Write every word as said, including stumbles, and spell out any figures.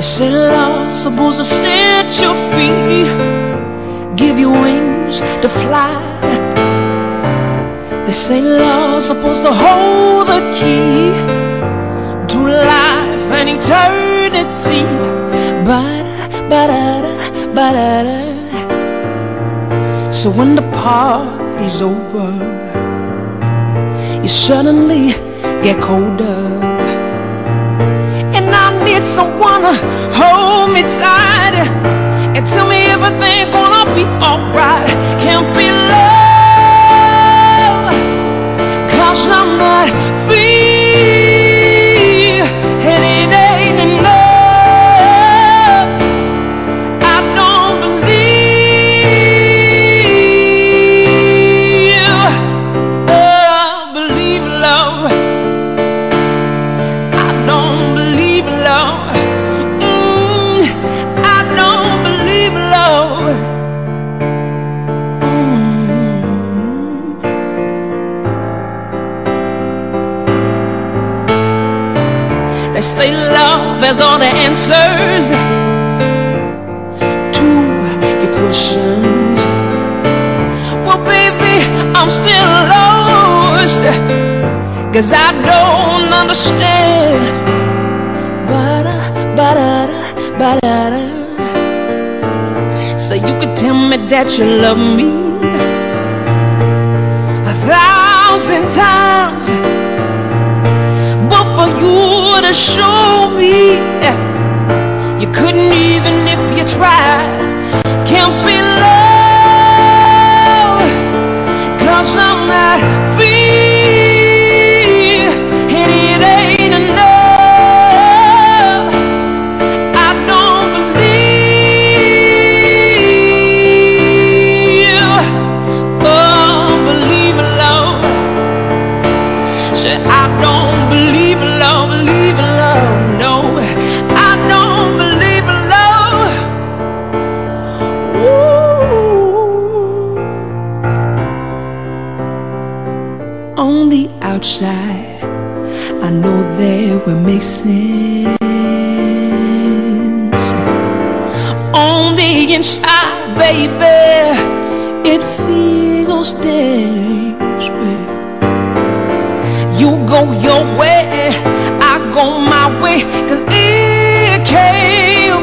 say love's supposed to set you free, give you wings to fly. They say love's supposed to hold the key to life and eternity. Ba-da, ba-da-da, ba-da-da. So when the party's over, you suddenly get colder, and I need someone to hold me tight and tell me everything gonna be alright. Can't be love, 'cause I'm not free, and it ain't enough. I don't believe, oh, believe love. I don't believe love. Mm, I don't believe love. Mm. They say love has all the answers to your questions. Well, baby, I'm still lost, 'cause I don't understand. Ba-da, ba-da-da, ba-da-da. So you could tell me that you love me a thousand times, but for you to show me, you couldn't even if you tried. Can't be love, 'cause I'm not free, and it ain't enough. I don't believe, oh, believe love. Said I don't believe love, believe love, no, I don't believe love. Ooh. On the outside, I know that we make sense. On the inside, baby, it feels this way. You go your way, I go my way, 'cause it can't